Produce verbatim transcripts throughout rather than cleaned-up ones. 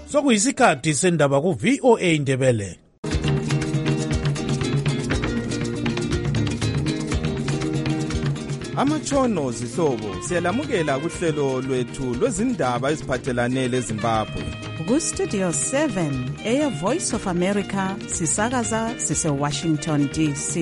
Sokuyisikhathi sendaba ku V O A Ndebele. Amatshono zihlobo siyalamukela kuhlelo lwethu lwezindaba eziphathelane leZimbabwe. Ku Studio seven eya Voice of America sisakaza sise Washington D C.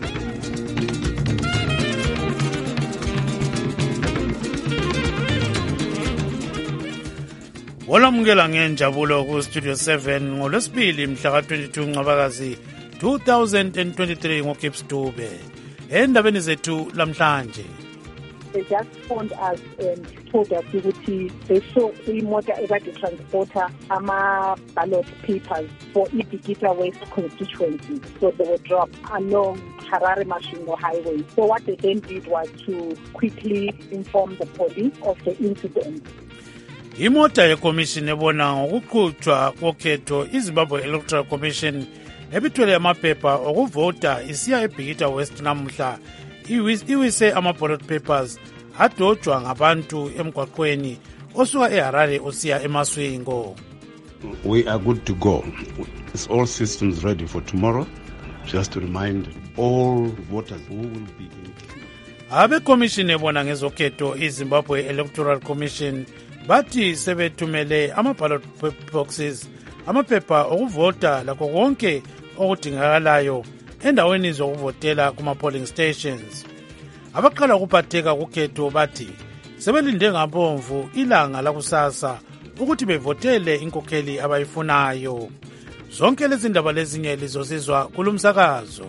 Olamukela ngenjabulo ku Studio seven ngolwesibili mhla ka twenty-two Ncwabakazi two thousand twenty-three ngoKips Dube. Endabeni zethu lamhlanje. They just phoned us and told us ukuthi they saw imoto ekade transporter ama ballot papers for Ibikita West constituency, so they were dropped along Harare Masvingo Highway. So what they then did was to quickly inform the police of the incident. Imota yeCommission ebona ngokuqhutshwa kokhetho iZimbabwe Electoral Commission ebithwele amaphepha okuvota isiya eBikita West namuhla iwise ama-ballot papers adojwa ngabantu emgwaqweni osuka eHarare osiya eMasvingo. We are good to go. It's all systems ready for tomorrow. Just to remind all voters who will be in. Abe commission ebona ngezokhetho iZimbabwe Electoral Commission bathi sebethumele ama-ballot boxes amaphepha okuvota lakho konke okudingakalayo endaweni zokuvotela kuma-polling stations. Abaqala ukuphatheka kukhetho bathi sebelinde ngabomvu ilanga lakusasa ukuthi bevotele inkokheli abayifunayo. Zonke lezi ndaba lezinye lizosizwa kulumsakazo.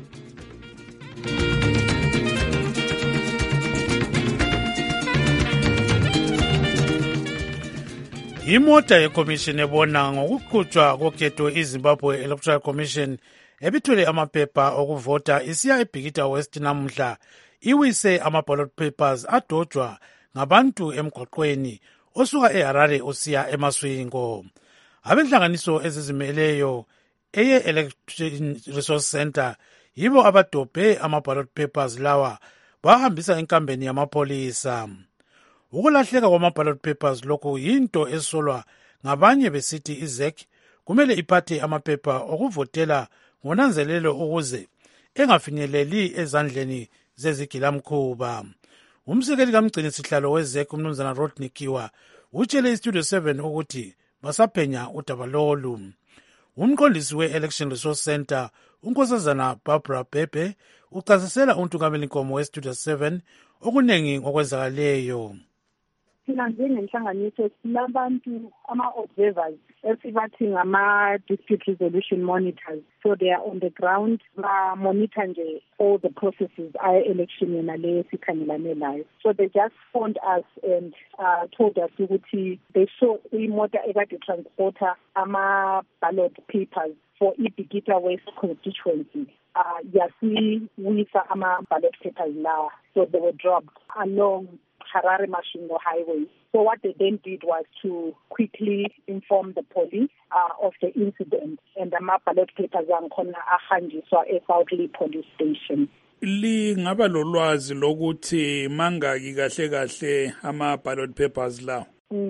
Imota yeCommission ebona ngokuqhutshwa kokhetho iZimbabwe Electoral Commission ebithwele amaphepha okuvota isiya eBikita West namuhla iwise ama-ballot papers adojwa ngabantu emgwaqweni osuka eHarare osiya eMasvingo. Abenhlanganiso ezizimeleyo eye-Election Resource Center yibo abadobhe ama-ballot papers lawa bahambisa enkambeni yamapolisa. Ukulahleka kwama-ballot papers lokhu yinto esolwa ngabanye besithi I-Z E C kumele iphathe amaphepha okuvotela ngonanzelelo ukuze engafinyeleli ezandleni zezigilamkhuba. Umsekeli kamgcini sihlalo we-Z E C umnumzana Rodney Kiwa utshele iStudio seven ukuthi basaphenya udaba lolu. Umqondisi we-Election Resource Center unkosazana Barbara Bebe uchasisela uNtungameli Nkomo weStudio seven okunengi ngokwenzakaleyo. Thina njengenhlanganiso silabantu ama-observers esibathi ngama-dispute resolution monitors, so they are on the ground ba-monitor nje all the processes aya-election yena leyo esikhangelane layo. So they just phoned us and uh, told us ukuthi they saw imoto ekade transporter ama-ballot papers for Ibikita West constituency. Uh, yasiwisa ama-ballot papers lawa, so they were dropped along Harare Masvingo Highway. So what they then did was to quickly inform the police uh, of the incident, and the ballot papers angikhona ahanjiswa eSouthly police station. Lingaba lolwazi lokuthi mangaki kahle kahle ama-ballot papers lawo?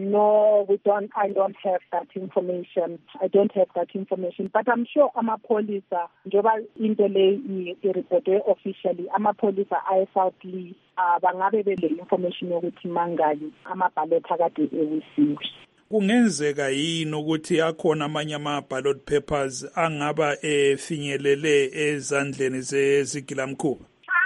No, we don't. I don't have that information. I don't have that information. But I'm sure amapolisa, njoba into le i-reportwe officially, amapolisa ayeSouthly uh, bangabe bele information yokuthi mangaki ama-ballot akade ewisiwe. Kungenzeka yini ukuthi akhona amanye ama-ballot papers angaba efinyelele ezandleni zezigilamkhuba?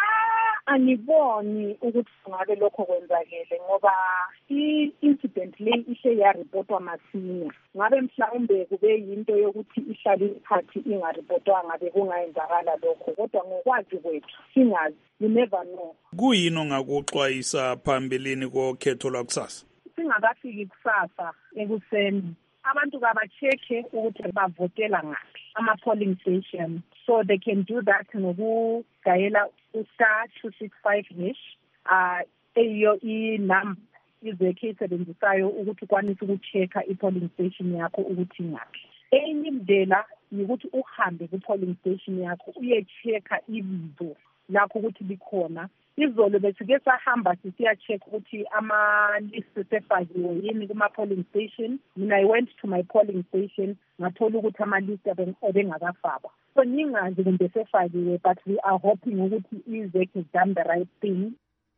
Angiboni ukuthi ngabe lokho kwenzakele ngoba i-incident le ishe yaripotwa masinya. Ngabe mhlawumbe kube yinto yokuthi ihlale isikhathi ingaripotwa ngabe kungayenzakala lokho, kodwa ngokwazi kwethu singazi, you never know. Kuyini ongakuxwayisa phambilini kokhetho lwakusasa? Singakafiki kusasa ekuseni abantu kabacheke ukuthi bavotela ngaphi ama-polling station, so they can do that ngokugayela u-star two six five hash uh eyo i-number izekhe isebenzisayo ukuthi ukwanise ukuchecka i-polling station yakho ukuthi ngaphi. Enye indlela yikuthi uhambe ku-polling station yakho uyechecka ibizo lakho ukuthi likhona izolo besike sahamba sisiya check ukuthi ama list sefakiwe yini kuma polling station. Mina I went to my polling station ngathola ukuthi ama list ebengakafakwa. So ningazi kumbe sefakiwe, but we are hoping ukuthi I-Z E C has done the right thing.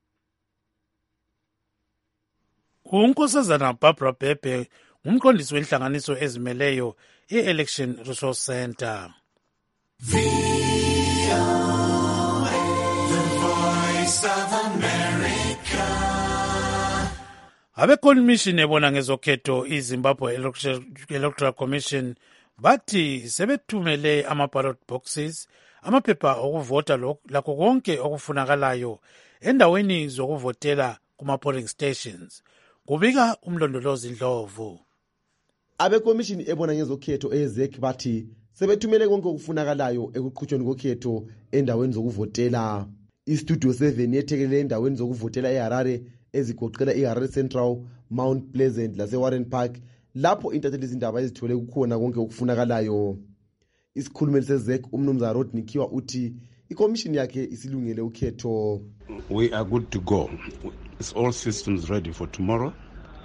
uNkosazana Barbara Bhebhe ngumqondisi wenhlanganiso ezimeleyo i-Election Resource Center. Abe-Commission ebona ngezokhetho iZimbabwe Electoral Commission bathi sebethumele ama-ballot boxes, amaphepha okuvota lakho konke okufunakalayo endaweni zokuvotela kuma-polling stations. Kubika umlondolozi Ndlovu. Abe-Commission ebona ngezokhetho e-Z E C bathi sebethumele konke okufunakalayo ekuqhutshweni kokhetho endaweni zokuvotela. I-Studio seven yethekelele endaweni zokuvotela eHarare ezigoqela iHarare Central, Mount Pleasant lase-Warren Park, lapho intatheli izindaba ezithole kukhona konke okufunakalayo. Isikhulumeli se-Z E C umnumzana Rodney Kiwa uthi ikomishini yakhe isilungele ukhetho. We are good to go. It's all systems ready for tomorrow.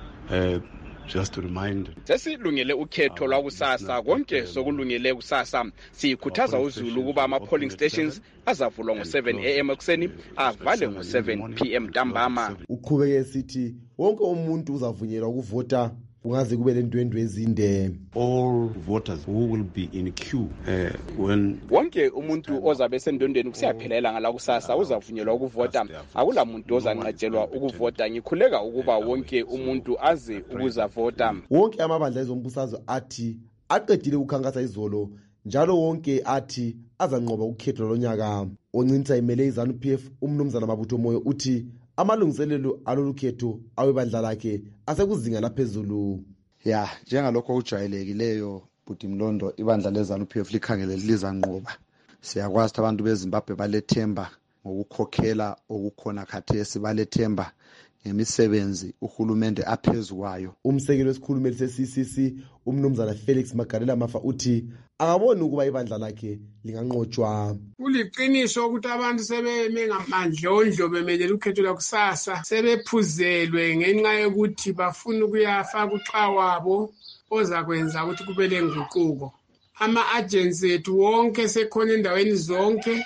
Uh, Just to remind, sesilungele ukhetho lwakusasa, konke sokulungele kusasa. Sikhuthaza uZulu ukuba ama polling stations azavulwa ngo seven a m ekuseni avale ngo seven p m ntambama. Uqhubeke esithi wonke umuntu uzavunyelwa ukuvota kungaze kube lendwendwe ezinde. All voters who will be in queue uh, when wonke umuntu ozabe sendondweni kusiyaphelela ngala kusasa uzavunyelwa ukuvota. Akula muntu ozanqatshelwa ukuvota. Ngikhuleka ukuba wonke umuntu aze ukuzavota. Wonke amabandla ezombusazwe athi aqedile ukukhankasa izolo, njalo wonke athi azanqoba ukhetho lonyaka. Oncinta imele iZANU P F umnumzana Mabutho Moyo uthi amalungiselelo alolu khetho awebandla lakhe asekuzinga laphezulu. Ya, njengalokho okujwayelekileyo Bhuti Mlondo, ibandla leZANU P F likhangele lizanqoba. Siyakwazi abantu beZimbabwe balethemba ngokukhokhela okukhona khathesi, balethemba ngemisebenzi uhulumende aphezukwayo. Umsekeli wesikhulumeli se-C C C umnumzana Felix Magalela Mafa uthi akaboni ukuba ibandla lakhe linganqotshwa. Kuliqiniso ukuthi abantu sebeme ngamandlondlo bemelele ukhetho lakusasa sebephuzelwe ngenxa yokuthi bafuna ukuyafaka uxa wabo ozakwenza ukuthi kube lenguquko. Ama-agents ethu wonke sekhona endaweni zonke.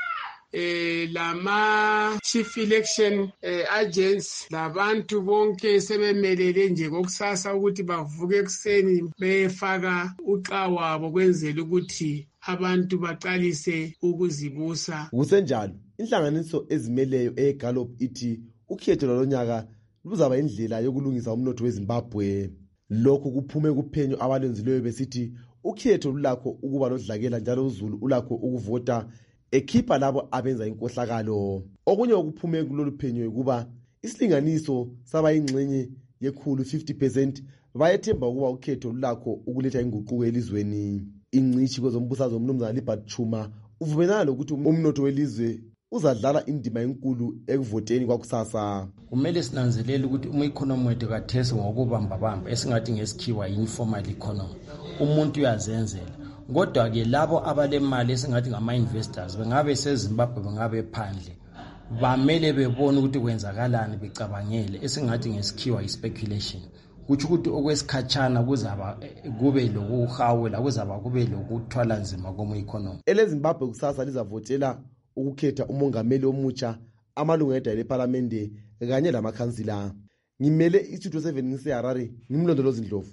Eh lama chief election eh, agents labantu bonke sebemelele nje kokusasa ukuthi bavuke ekseni befaka uxa wabo kwenzela ukuthi abantu baqalise ukuzibusa. Kusenjalo inhlanganiso ezimeleyo eGallop ithi ukhetho lonyaka luzaba indlela yokulungisa umnotho weZimbabwe. Lokho kuphume kuphenyo abalenzileyo besithi ukhetho lulakho ukuba lodlakela njalo uZulu ulakho ukuvota ekhipha labo abenza inkohlakalo. Okunye okuphume kulolu phenyo ukuba isilinganiso saba ingxenye yekhulu fifty percent bayethemba ukuba ukhetho lulakho ukuletha inguquko elizweni. Ingcishi kwezombusazwe umnumzana Libert Chuma uvumelana lokuthi umnotho welizwe uzadlala indima enkulu ekuvoteni kwakusasa. Kumele sinanzelele ukuthi umu-economy wethu kathesi ngokubamba bamba esingathi ngesikhiwa informal economy. Umuntu uyazenzela. Kodwa ke labo abalemali esingathi ngama-investors bengabe seZimbabwe bengabe phandle bamele bebone ukuthi kwenzakalani becabangele esingathi ngesikhiwa i-speculation. Kuthi ukuthi okwesikhatshana kuzaba kube lokuhawula, kuzaba kube lokuthwala nzima komu-economy. EleZimbabwe kusasa lizavotela ukukhetha umongameli omutsha, amalungu edale eParliament kanye lamakhansila. Ngimele iStudio seven ngiseHarare, ngimlondolozi Ndlovu.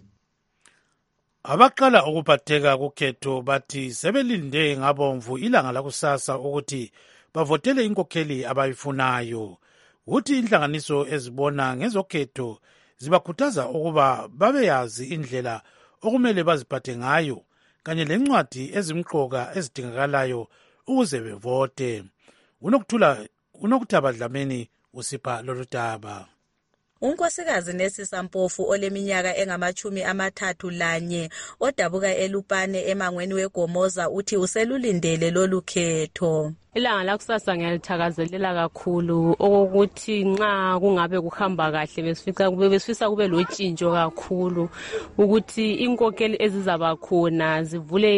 Abaqala ukuphatheka kukhetho bathi sebelinde ngabomvu ilanga lakusasa ukuthi bavotele inkokheli abayifunayo. Uthi inhlanganiso ezibona ngezokhetho zibakhuthaza ukuba babeyazi indlela okumele baziphathe ngayo kanye lencwadi ezimqoka ezidingakalayo ukuze bevote. Unokuthula unokuthaba Dlamini usipha lolu daba. Unkosikazi Nesisa Mpofu oleminyaka engamachumi amathathu lanye odabuka eLupane emangweni weGomoza uthi uselulindele lolu khetho. Ilanga lakusasa ngiyalithakazelela kakhulu okokuthi nxa kungabe kuhamba kahle besifisa kube besifisa kube lotshintsho kakhulu ukuthi inkokheli ezizaba khona zivule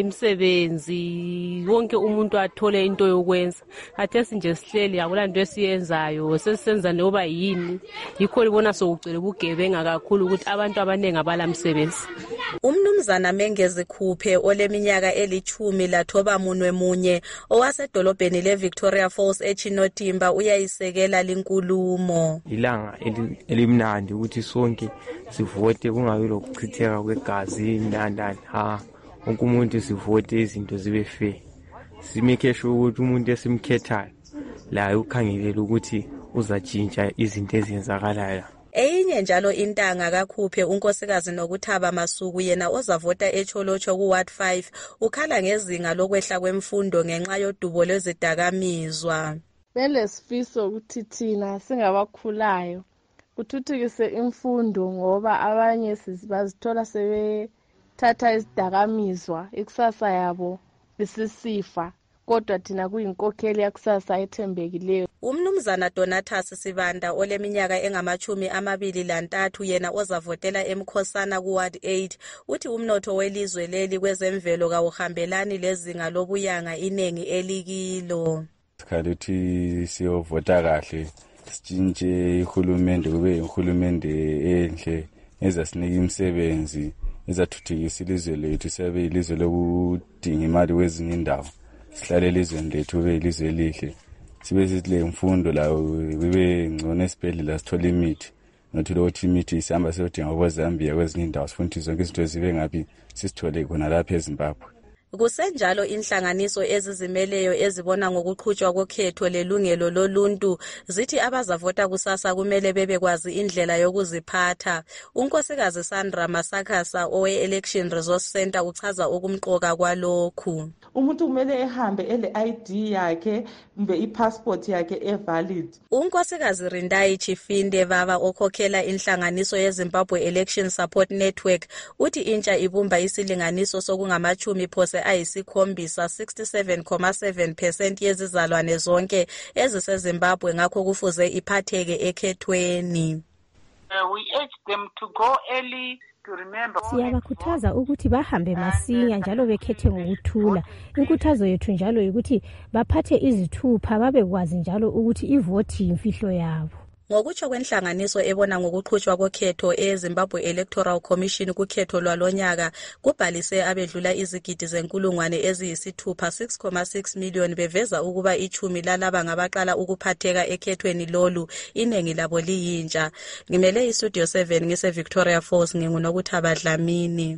imisebenzi wonke umuntu athole into yokwenza. Khathesi nje sihleli akulanto esiyenzayo sesisenza noba yini yikho libona sokucela ubugebenga kakhulu ukuthi abantu abanengi abalamsebenzi. Umnumzana Mengezi Khuphe oleminyaka elithumi lathoba munwe munye owasedolobheni le Victoria Falls eChinotimba uyayisekela linkulumo. Ilanga elimnandi ukuthi sonke sivote kungabe lokuchitheka kwegazi ndandani ha wonke umuntu sivote izinto zibe fair. Simeke sure ukuthi umuntu esimkhethayo la ukhangelela ukuthi uzatshintsha izinto ezenzakalayo. Eyinye njalo intanga kaKhuphe unkosikazi Nokuthaba Masuku yena ozavota eCholocho ku Ward five ukhala ngezinga lokwehla kwemfundo ngenxa yodubo lwezidakamizwa. Belesifiso ukuthi thina singabakhulayo kuthuthukise imfundo ngoba abanye bazithola sebethatha izidakamizwa ikusasa yabo isisifa. Kodwa thina kuyinkokheli yakusasa ethembekileyo. Umnumzana Donatus Sibanda oleminyaka engamachumi amabili lantathu yena ozavotela eMkhosana ku Ward eight uthi umnotho welizwe leli kwezemvelo kawuhambelani lezinga lobuyanga inengi elikilo. Sikhathi siyovota kahle sitshintshe ihulumende kube ihulumende enhle ezasinika imisebenzi ezathuthukisa ilizwe lethu sibe ilizwe lokudinga imali kwezinye indawo. Sihlale elizweni lethu kube ilizwe elihle sibe sile imfundo la kube ngcono esibhedlela sithola imithi nothi lokuthi imithi isihamba siyodinga kweZambia kwezinye indawo sifuna zonke izinto zibe ngapi sisithole khona lapha eZimbabwe. Kusenjalo inhlanganiso ezizimeleyo ezibona ngokuqhutshwa kokhetho lelungelo loluntu zithi abazavota kusasa kumele bebekwazi indlela yokuziphatha. Unkosikazi Sandra Masakasa owe Election Resource Center uchaza ukumqoka kwalokhu. Umuntu kumele ehambe ele I D yakhe kumbe ipassport yakhe evalid. Unkosikazi Rindai Chifinde baba okhokhela inhlanganiso yeZimbabwe Election Support Network uthi intsha ibumba isilinganiso sokungamachumi phose ayisikhombisa sixty-seven point seven percent yezizalwane zonke eziseZimbabwe ngakho kufuze iphatheke ekhethweni. Uh, we urge them to go early. Siyabakhuthaza ukuthi bahambe masinya njalo bekhethe ngokuthula. Inkuthazo yethu njalo ukuthi baphathe izithupha babekwazi njalo ukuthi ivoti yimfihlo yabo. Ngokutsho kwenhlanganiso ebona ngokuqhutshwa kokhetho eZimbabwe Electoral Commission kukhetho lwalonyaka kubhalise abedlula izigidi zenkulungwane eziyisithupha six point six million beveza ukuba ichumi lalaba ngabaqala ukuphatheka ekhethweni lolu inengi labo liyintsha. Ngimele iStudio seven ngise Victoria Falls nginguNokuthaba Dlamini.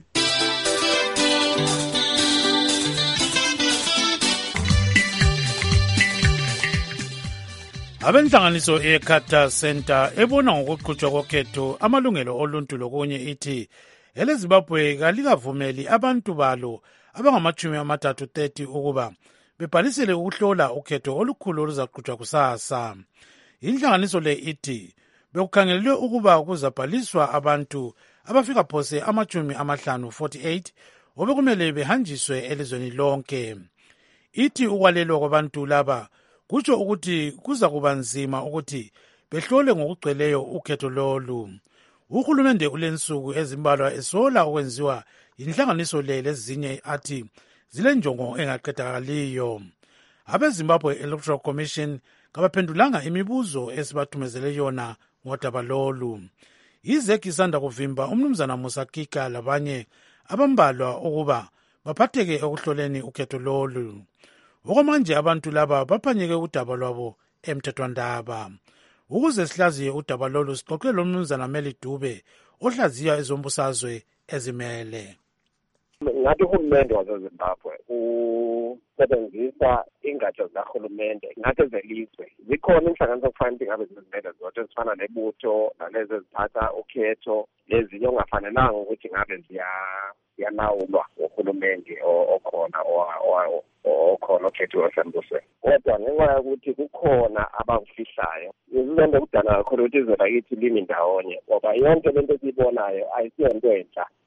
Abenhlanganiso eCarter Center ebona ngokuqhutshwa kokhetho amalungelo oluntu lokunye ithi eleZimbabwe kalikavumeli abantu balo abangamachumi amathathu thirty ukuba bebhalisele ukuhlola ukhetho olukhulu oluzaqhutshwa kusasa. Inhlanganiso le ithi bekukhangelelwe ukuba kuzabhaliswa abantu abafika phose amachumi amahlanu forty-eight obekumele behanjiswe elizweni lonke. Ithi ukwalelwa kwabantu laba kutsho ukuthi kuza kuba nzima ukuthi behlole ngokugcweleyo ukhetho lolu. Uhulumende ulensuku ezimbalwa esola okwenziwa inhlanganiso le lezinye athi zilenjongo engaqedakaliyo. AbeZimbabwe Electoral Commission kabaphendulanga imibuzo esibathumezele yona ngodaba lolu. Izeki isanda kuvimba umnumzana Musa Kika labanye abambalwa ukuba baphatheke ekuhloleni ukhetho lolu. Okwamanje abantu laba baphanyeke udaba lwabo emthethwandaba. Ukuze sihlaziye udaba lolu sixoxe lomnumzana Meli Dube ohlaziya ezombusazwe ezimele. Ngathi uhulumende waseZimbabwe usebenzisa ingatsha zikahulumende ngathi zelizwe. Zikhona inhlanganiso okufanele ngabe zizimele zodwa ezifana nebutho nalezi eziphatha ukhetho lezinye ongafanelanga ukuthi ngabe ziyalawulwa uhulumende okhona okhona okhetho wasembusweni. Kodwa ngenxa yokuthi kukhona abakufihlayo izizonke kudala kakhulu ukuthi izwe lakithi limi ndawonye ngoba yonke lento esiyibonayo ayisiyonto entsha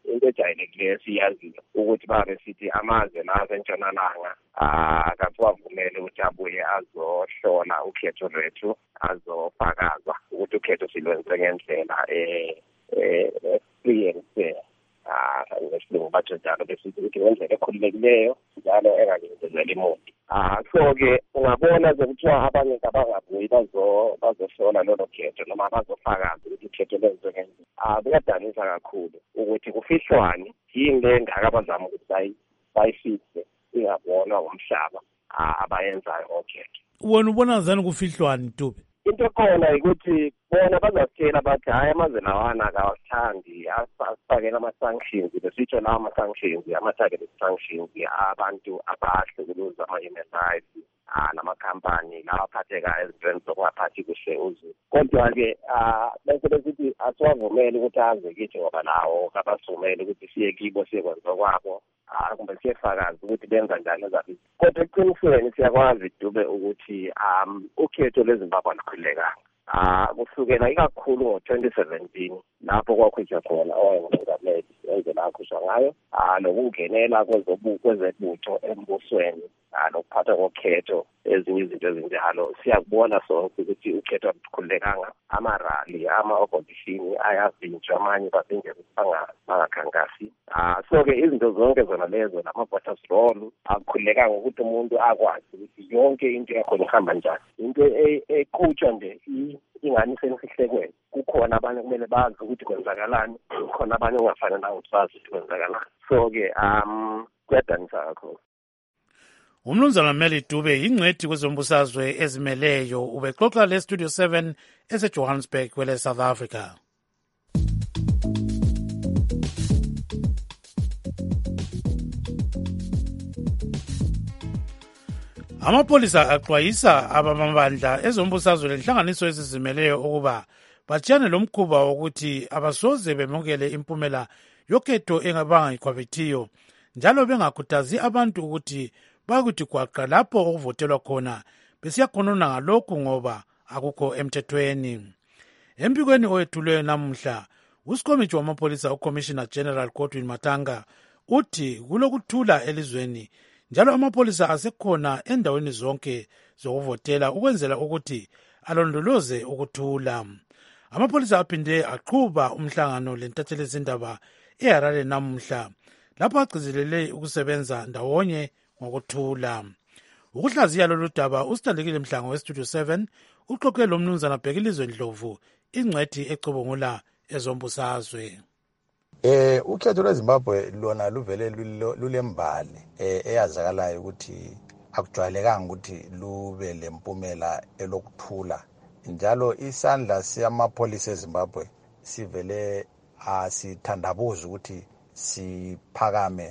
into ejayelekileyo siyaziyo ukuthi babe sithi amazwe la asentshonalanga akathiwavumele ukuthi abuye azohlola ukhetho lwethu azofakazwa ukuthi ukhetho silwenze ngendlela free and fair. Ah, ngesilungu batsho njalo besithi ukuthi ngendlela ekhululekileyo njalo engalindeleli muntu. Ah, so-ke ungabona zekuthiwa abanye abangabuyi bazo bazohlola lolo khetho noma bazofakaza ukuthi ukhetho lwenziwe ngendlela. Ah, kuyadanisa kakhulu ukuthi kufihlwane yini le ngaka abazama ukuthi bayifise ingabonwa ngomhlaba abayenzayo ngokhetho. Wena ubona njani kufihlwane Dube? Into ekhona ukuthi bona bazasitshela bathi hayi amazwe lawana akawathandi asifakele ama-sanctions besitsho lawo ama-sanctions ama-targeted sanctions abantu abahlukuluza ama-human rights namakhampani lawa aphathekayo ezintweni zokungaphathi kuhle uzulu. Kodwa-ke bese besithi asiwavumele ukuthi aze kithi ngoba lawo kabasivumele ukuthi siye kibo siyekwenza kwabo kumbe siyefakaza ukuthi benza njani ezabizi. Kodwa eqinisweni siyakwazi Dube ukuthi um ukhetho lweZimbabwe alukhululekanga. Ah, kusukela ikakhulu ngo-twenty seventeen lapho kwakhutshwa khona owayengumongameli indlela akhutshwa ngayo ah nokungenela kwezebutho embusweni ah nokuphatha kokhetho ezinye izinto ezinjalo siyakubona sonke ukuthi ukhetho alukhululekanga. Amarali ama-opposition ayavinjwa amanye bavinjwe bangakhankasi. Ah so-ke izinto zonke zona lezo nama-voters roll akukhululekanga ukuthi umuntu akwazi ukuthi yonke into yakhona ihamba njani. Into eqhutshwa nje ingani senisihlekweni kukhona abanye kumele bazi ukuthi kwenzakalani, khona abanye ongafanele ukuthi bazi ukuthi kwenzakalani. So-ke um kuyadanisa kakhulu. Umnumzana Meli Dube yingcwethi kwezombusazwe ezimeleyo ubexoxa le Studio seven ese-Johannesburg kwele South Africa. Amapolisa axwayisa abamabandla ezombusazwe lenhlanganiso ezizimeleyo ukuba batshiyane lomkhuba wokuthi abasoze bemukele impumela yokhetho engabangayikhwabithiyo njalo bengakhuthazi abantu ukuthi bakuthi gwaqa lapho okuvotelwa khona besiyakhonona ngalokhu ngoba akukho emthethweni. Empikweni owethulwe namuhla uSikomithi wamapolisa uCommissioner General Godwin Matanga uthi kulokuthula elizweni njalo amapolisa asekhona endaweni zonke zokuvotela ukwenzela ukuthi alondoloze ukuthula. Amapolisa aphinde aqhuba umhlangano lentatheli zindaba eHarare namuhla lapho agcizelele ukusebenza ndawonye ngokuthula. Ukuhlaziya lolu daba usithandekile Mhlango weStudio seven uxoxe lo mnumzana Bhekilizwe Ndlovu ingcwethi ecubungula ezombusazwe. Eh ukhetho lweZimbabwe lona luvele lulembali eh eyazakalayo ukuthi akujwayelekanga ukuthi lube lempumela elokuthula njalo isandla siyamapolisa eZimbabwe sivele asithandabuza ukuthi siphakame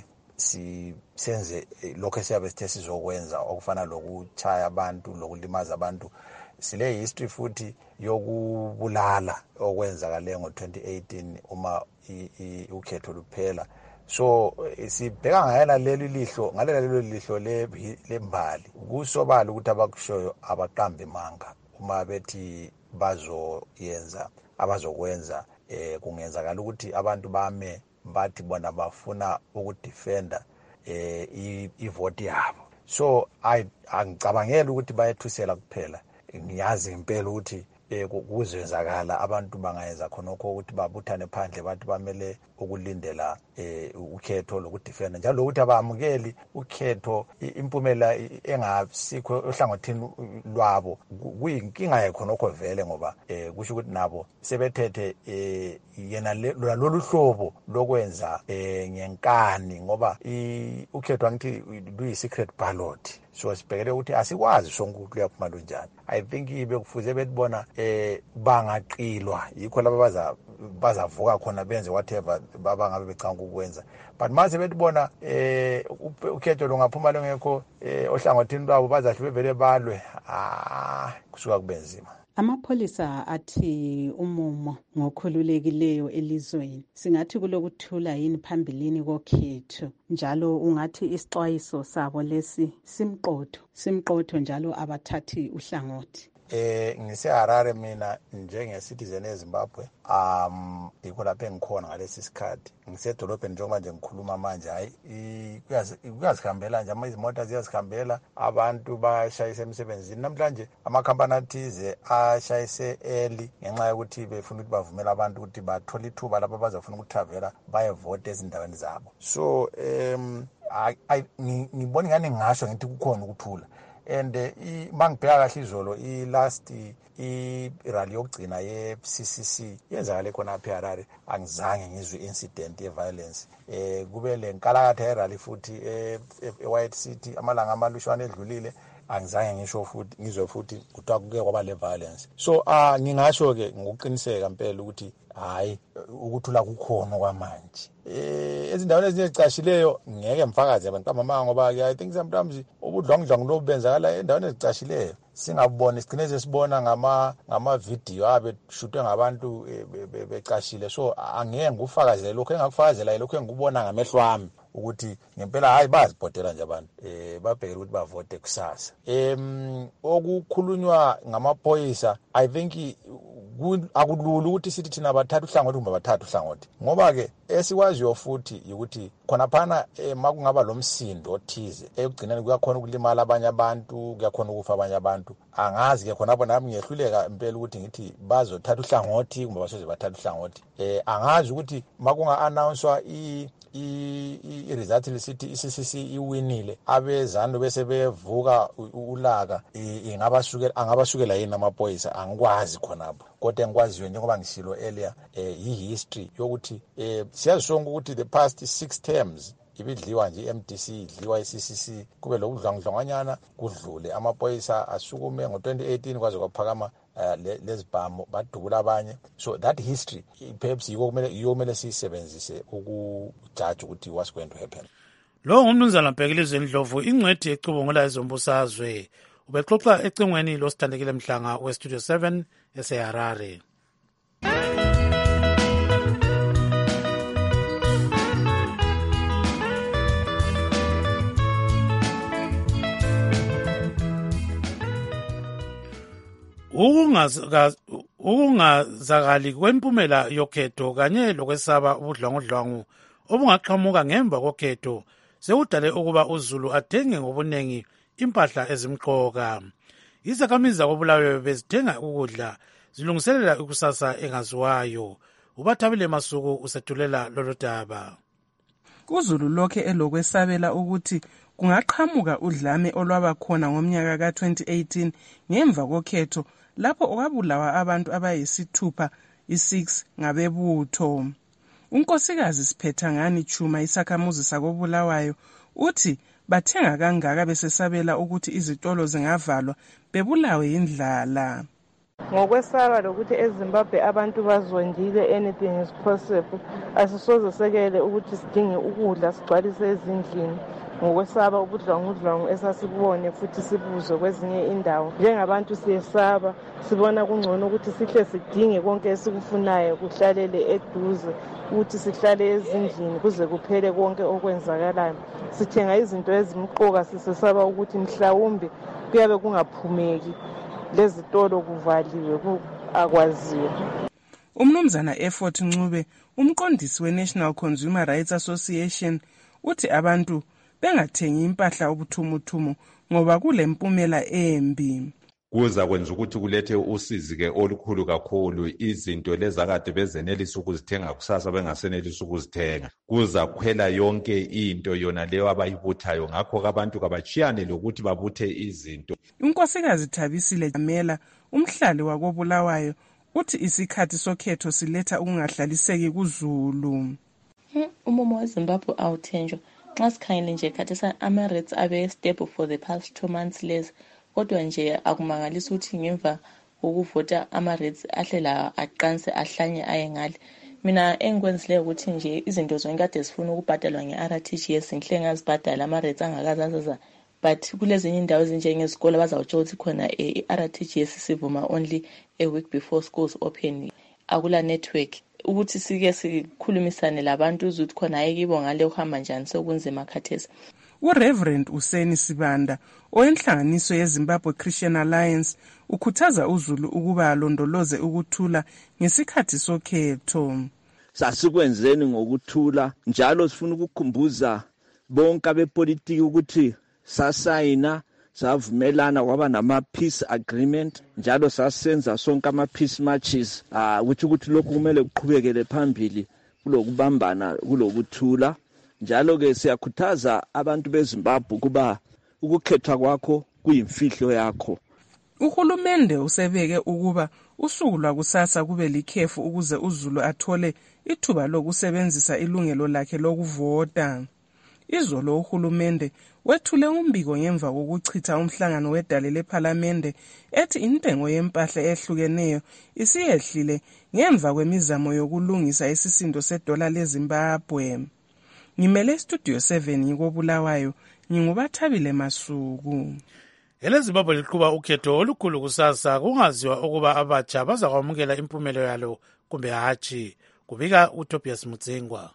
sisenze lokho siyabe sithe sizokwenza okufana lokuchaya abantu lokulimaza abantu. Sile history futhi yokubulala okwenzakale ngo-twenty eighteen uma ukhetho luphela. So sibheka ngayela leli lihlo ngalela lelo lihlo lembali kusobala ukuthi abakushoyo abaqambe imanga uma bethi bazoyenza abazokwenza eh kungenzakala ukuthi abantu bame bathi bona bafuna ukudefenda eh ivoti yabo. So angicabangela ukuthi bayethusela kuphela. Ngiyazi impela ukuthi kuzenzakala abantu bangayenza khonokho ukuthi babuthane phandle bathi bamele ukulindela ukhetho lokudefenda njalo ukuthi abamukeli ukhetho impumela engasikho ohlangothini lwabo kuyinkinga yakhonokho vele ngoba kusho ukuthi nabo sebethethe yena lolu hlobo lokwenza ngenkani ngoba ukhetho ngithi luyi-secret ballot. So sibhekele ukuthi asikwazi sonke ukuthi kuyaphuma lunjani. I think ibe kufuze betibona eh bangaqilwa yikho laba baza bazavuka khona benze whatever baba ngabe becanga ukwenza. But mase betibona eh ukhetho longaphuma lengekho ohlangothini lwabo bazahle bevele balwe ah kusuka kubenzima. Amapolisa athi umumo ngokhululekileyo elizweni singathi kulokuthula yini phambilini kokhetho njalo ungathi isixwayiso sabo lesi simqotho simqotho njalo abathathi uhlangothi. eh ngise-Harare mina njenge-citizen eZimbabwe um yikho lapho engikhona ngalesi sikhathi ngisedolobheni njengoba nje ngikhuluma manje hayi kuyazihambela nje izimota ziyazihambela abantu bashayise emsebenzini namhlanje amakhampani athize ashayise early ngenxa yokuthi befuna ukuthi bavumela abantu ukuthi bathole ithuba lapho bazafuna ukutravela bayevote ezindaweni zabo so um ngibona ingane ngisho ngithi kukhona ukuthula and mangibheka kahle izolo i-last i-rally yokugcina ye-C C C yenzakale khona apha eHarare angizange ngizwe incident ye-violence eh kube le nkalakatha ye-rally futhi e-White City amalanga amalushwane edlulile angizange ngisho futhi ngizwe futhi kuthiwa kuke kwaba le violence so ah ngingasho ke ngokuqiniseka impela ukuthi hayi ukuthula kukhona kwamanje eh ezindaweni ezicashileyo ngeke mfakazi abantu bamama ngoba I think sometimes ubudlongdlongo lobenzakala endaweni ezicashileyo singabona sigcine sesibona ngama ngama video abe shootwe ngabantu becashile so angeke ngufakazele lokho engakufakazela lokho engikubona ngamehlo ami ukuthi ngempela hayi bazibhodela nje abantu eh babhekela ukuthi bavote kusasa em okukhulunywa ngamaphoyisa I think akulula ukuthi sithi thina bathatha uhlangothi kumbe bathatha uhlangothi ngoba ke esikwaziyo futhi ukuthi khona phana makungaba lomsindo othize ekugcineni kuyakhona ukulimala abanye abantu kuyakhona ukufa abanye abantu angazi ke khona lapho nami ngiyehluleka impela ukuthi ngithi bazothatha uhlangothi kumbe basoze bathatha uhlangothi eh angazi ukuthi makunga announcewa i i-result lesithi i-C C C iwinile abezano bese bevuka ulaka ingabasukela angabasukela yini amaphoyisa angikwazi khonapho kodwa engikwaziyo njengoba ngishilo earlier eh i-history yokuthi eh siyazisonga ukuthi the past six terms ibidliwa nje i-M D C idliwa i-C C C kube lokudlangdlanganyana kudlule amaphoyisa asukume ngo twenty eighteen kwaze kwaphakama lezibhamu badubula abanye so that history perhaps yiko kumele iyomele siyisebenzise ukujudge ukuthi what's going to happen. Lo ngumnumzana Bhekilizwe Ndlovu ingcwethi ecubungula ezombusazwe ubexoxa ecingweni losithandekile mhlanga we Studio seven eseHarare. Ukungazakali kwempumela yokhetho kanye lokwesaba ubudlwangudlwangu obungaqhamuka ngemva kokhetho sekudale ukuba uZulu athenge ngobuningi impahla ezimqoka. Izakhamizi zakobulawayo bezithenga ukudla zilungiselela ikusasa engaziwayo. Ubathabile Masuku usethulela lolo daba. uZulu lokhe elokwesabela ukuthi kungaqhamuka udlame olwaba khona ngomnyaka ka twenty eighteen ngemva kokhetho lapho okwabulawa abantu abayisithupha i-six ngabebutho. Unkosikazi Siphetangani Chuma isakhamuzi sakobulawayo uthi bathenga kangaka besesabela ukuthi izitolo zingavalwa bebulawe indlala. Ngokwesaba lokuthi eZimbabwe abantu bazondile anything is possible asisoze sekele ukuthi sidinge ukudla sigcwalise ezindlini ngokwesaba ubudlwangudlwangu esasibone futhi sibuze kwezinye indawo njengabantu siyesaba sibona kungcono ukuthi sihle sidinge konke esikufunayo kuhlalele eduze ukuthi sihlale ezindlini kuze kuphele konke okwenzakalayo sithenga izinto ezimqoka sisesaba ukuthi mhlawumbe kuyabe kungaphumeki lezitolo kuvaliwe akwaziyo. Umnumzana Effort Ncube umqondisi we-National Consumer Rights Association uthi abantu bengathengi impahla obuthumuthumu ngoba kulempumela embi. Kuza kwenza ukuthi kulethe usizi ke olukhulu kakhulu izinto lezakade bezenelisa ukuzithenga kusasa bengasenelisa ukuzithenga kuza kukhwela yonke into yona leyo abayibuthayo ngakho abantu kabachiyane lokuthi babuthe izinto. Unkosikazi Thabisile Jamela umhlali wakobulawayo uthi isikhathi sokhetho siletha ukungahlaliseki kuZulu. Umumo weZimbabwe awuthenjwa nxa sikhangele nje khathesi ama-rates abe stable for the past two months less kodwa nje akumangalisa ukuthi ngemva ukuvota ama-rates ahle la aqanse ahlanye aye ngale. Mina engikwenzileyo ukuthi nje izinto zonke kade sifuna ukubhadalwa nge-R T G S ngihle ngazibhadala ama-rates angakazazaza but kulezinye indawo ezinjengezikole bazawutsho ukuthi khona i-R T G S sivuma only a week before schools open akula network ukuthi sike sikhulumisane labantu ukuthi khona hayi kibo ngale uhamba njani sokunzima khathesi. uReverend Useni Sibanda oyenhlanganiso yeZimbabwe Christian Alliance ukhuthaza uZulu ukuba alondoloze ukuthula ngesikhathi sokhetho. Sasikwenzeni ngokuthula njalo sifuna ukukhumbuza bonke abepolitiki ukuthi sasayina savumelana kwaba nama peace agreement njalo sasenza sonke ama peace marches ah ukuthi ukuthi lokhu kumele kuqhubekele phambili kulokubambana kulokuthula. Njalo ke siyakhuthaza abantu beZimbabwe kuba ukukhethwa kwakho kuyimfihlo yakho. Uhulumende usebeke ukuba usuku lwakusasa kube likhefu ukuze uZulu athole ithuba lokusebenzisa ilungelo lakhe lokuvota. Izolo uhulumende wethule umbiko ngemva kokuchitha umhlangano wedale lePhalamende ethi intengo yempahla ehlukeneyo isiyehlile ngemva kwemizamo yokulungisa isisindo sedola leZimbabwe. Ngimele studio seven ngikobulawayo ngingubathabile Masuku. EleZimbabwe liqhuba ukhetho olukhulu kusasa kungaziwa ukuba abatsha bazakwamukela impumelo yalo kumbe hatshi, kubika uTobias Mutsengwa.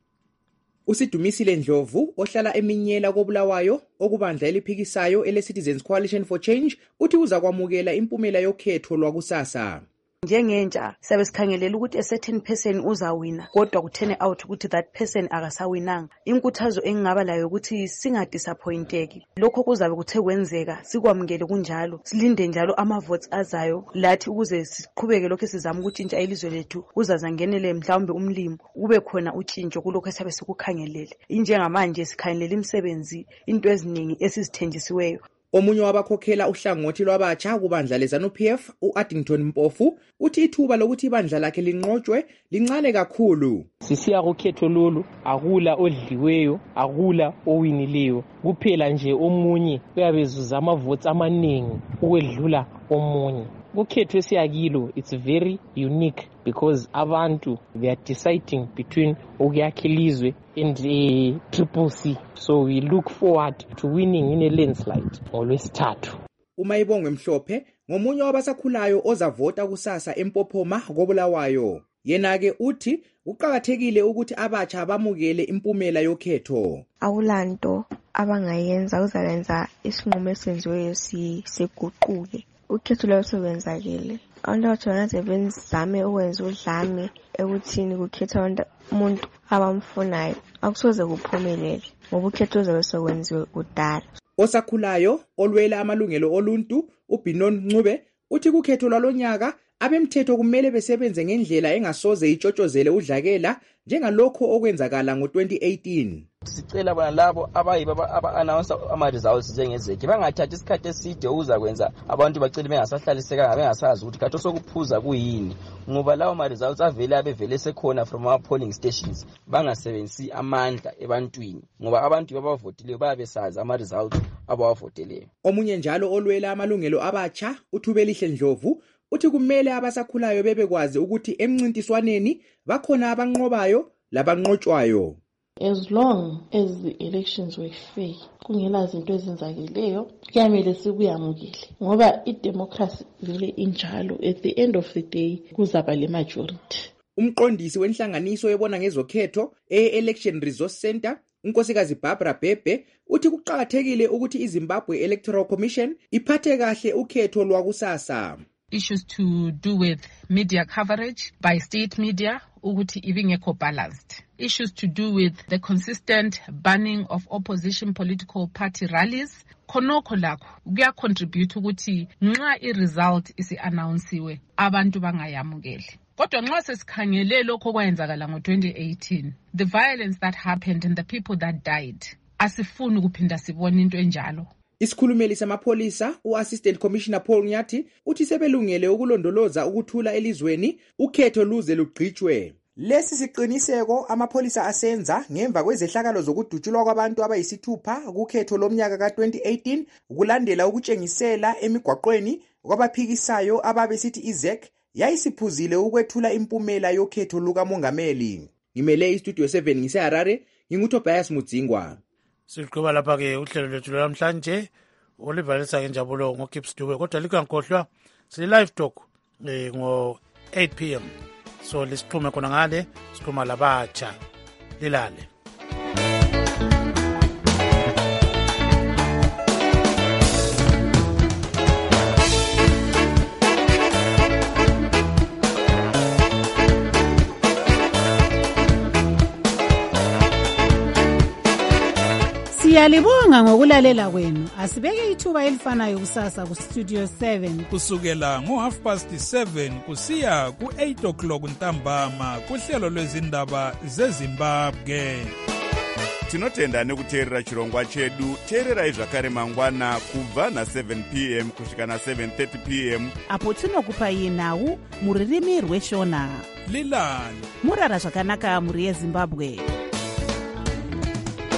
Usidumisile Ndlovu ohlala eminyela kobulawayo okubandla eliphikisayo ele-Citizens Coalition for Change uthi uza kwamukela impumela yokhetho lwakusasa. Njengentsha sabe sikhangelela ukuthi a certain person uzawina kodwa kuthene out ukuthi that person akasawinanga. Inkuthazo engingaba layo ukuthi singadisappointeki. Lokho kuzabe kuthe kwenzeka sikwamukele kunjalo. Silinde njalo ama votes azayo lathi ukuze siqhubeke lokho sizama ukutshintsha ilizwe lethu kuzaza ngenele mhlawumbe umlimo kube khona utshintsho kulokho esabe sikukhangelele. Injengamanje sikhangelela imisebenzi into eziningi esizithenjisiweyo. Omunye wabakhokhela uhlangothi lwabatsha kubandla leZANU P F uAddington Mpofu uthi ithuba lokuthi ibandla lakhe linqotshwe lincane kakhulu. Sisiya kukhetho lolu akula odliweyo akula owinileyo kuphela nje omunye uyabezuza ama votes amaningi ukwedlula omunye. Ukhetho esiyakilo it's very unique because abantu they are deciding between ukuyakhilizwe and the triple C. So we look forward to winning in a landslide ngolwesithathu. Umayibongwe Mhlophe ngomunye wabasakhulayo ozavota kusasa eMpophoma kobulawayo. Yena ke uthi uqhakathekile ukuthi abatsha abamukele impumela yokhetho. Awulanto abangayenza uzalenza isinqumo esenziweyo siguquke. Ukhetho lwasebenzakele. Abantu abathona sebenzame ukwenza udlame ekuthini kukhetha umuntu abamfunayo akusoze kuphumelele ngoba ukhetho uzabe sekwenziwe kudala. Osakhulayo olwela amalungelo oluntu uBinon Ncube uthi kukhetho lwalonyaka abemthetho kumele besebenze ngendlela engasoze itshotshozele udlakela njengalokho okwenzakala ngo twenty eighteen. Sicela bona labo abayiba aba-announce ama-results njengezekhe bangathathi isikhathi eside ukuza kwenza abantu bacele bengasahlalisekanga bengasazi ukuthi khathi sokuphuza kuyini ngoba lawo ma-results avele abevele sekhona from our polling stations bangasebenzisi amandla ebantwini ngoba abantu babavotileyo bayabesazi ama-results abawavoteleyo. Omunye njalo olwela amalungelo abatsha uThubelihle Ndlovu uthi kumele abasakhulayo bebekwazi ukuthi emncintiswaneni bakhona abanqobayo labanqotshwayo. As long as the elections were fair, kungela zinto ezenzakeleyo, kuyamele sikuyamukele. Ngoba idemocracy vele injalo, at the end of the day kuzaba le majority. Umqondisi wenhlanganiso ebona ngezokhetho e-Election Resource Center, unkosikazi Barbara Bhebhe, uthi kuqhakathekile ukuthi iZimbabwe Electoral Commission iphathe kahle ukhetho lwakusasa. Issues to do with media coverage by state media ukuthi ibingekho balanced. Issues to do with the consistent banning of opposition political party rallies. Khonokho lakho kuya contribute ukuthi nxa i-result isi-announcewe abantu bangayamukeli. Kodwa nxa sesikhangele lokho kwenzakala ngo twenty eighteen, the violence that happened and the people that died, asifuni kuphinda sibone into enjalo. Isikhulumeli samapholisa uAssistant Commissioner Paul Nyathi uthi sebelungele ukulondoloza ukuthula elizweni ukhetho luze lugqitshwe. Lesi siqiniseko amapholisa asenza ngemva kwezehlakalo zokudutshulwa kwabantu abayisithupha kukhetho lomnyaka ka twenty eighteen ukulandela ukutshengisela emigwaqweni kwabaphikisayo ababesithi I Z E C yayisiphuzile ukwethula impumela yokhetho lukamongameli. Ngimele iStudio seven ngiseHarare nginguTobias Mutsingwa. Siqhuba lapha ke uhlelo lwethu namhlanje olivalisa ngenjabulo ngoKips Dube kodwa likangkhohlwa sile live talk eh ngo eight p m so lisixhume khona ngale sikhuluma labatsha lilale. Siyalibonga ngokulalela kwenu. Asibeke ithuba elifanayo kusasa ku Studio seven kusukela ngo half past seven kusiya ku eight o'clock ntambama kuhlelo lwezindaba zeZimbabwe. Tinotenda nekuteerera chirongwa chedu. Teererai zvakare mangwana kubva na seven p m kusvika na seven thirty p m apo tinokupai nhau muririmi rweshona. Lilani murara zvakanaka muri yeZimbabwe.